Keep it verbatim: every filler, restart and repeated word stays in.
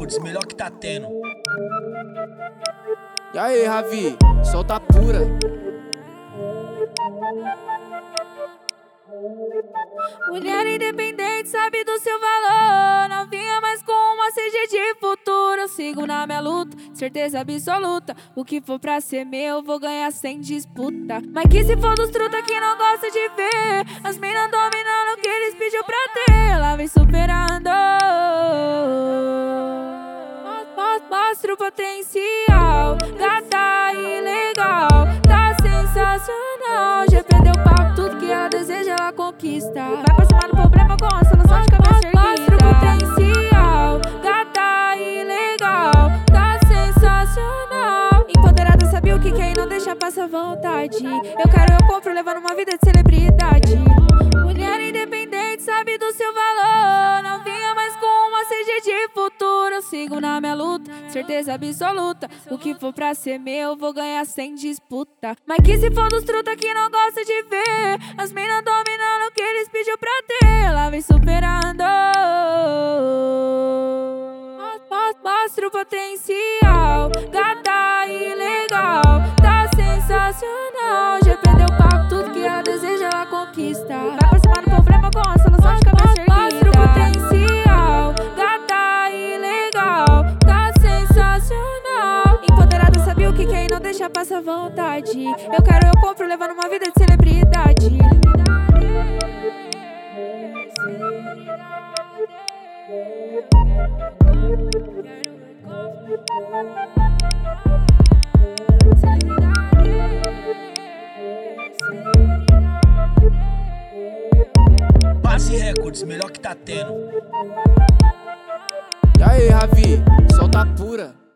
Records, melhor que tá tendo. E aí, Ravi, solta pura. Mulher independente sabe do seu valor. Não vinha mais com uma C G de futuro. Eu sigo na minha luta, certeza absoluta. O que for pra ser meu, vou ganhar sem disputa. Mas que se for dos truta que não gosta de ver as mina dominando o que eles pediu pra ter. Ela vem superando. Mostra o potencial, gata e legal, tá sensacional. Já perdeu o papo, tudo que ela deseja ela conquista. Vai pra cima do problema com a solução de cabeça erguida. Mostra o potencial, gata e legal, tá sensacional. Empoderada sabe o que quer e não deixa passar vontade. Eu quero, eu compro, levando uma vida de celebridade. Mulher independente sabe do seu valor. Não vinha mais com uma C G de futuro. Eu sigo na minha luta, certeza absoluta. O que for pra ser meu, vou ganhar sem disputa. Mas que se for dos truta que não gosta de ver as mina dominando o que eles pediu pra ter. Ela vem superando. Mostra o potencial, gata e legal, tá sensacional. Já perdeu o papo, tudo que ela deseja ela conquista. Vai pra cima do problema com a solução de cabeça erguida. Mostra o potencial, gata e legal, tá sensacional. Empoderada sabe o que quer e não deixa passar vontade. Eu quero, eu compro, levando uma vida de celebridade. Base Records, melhor que tá tendo. E aí, Ravi, solta pura.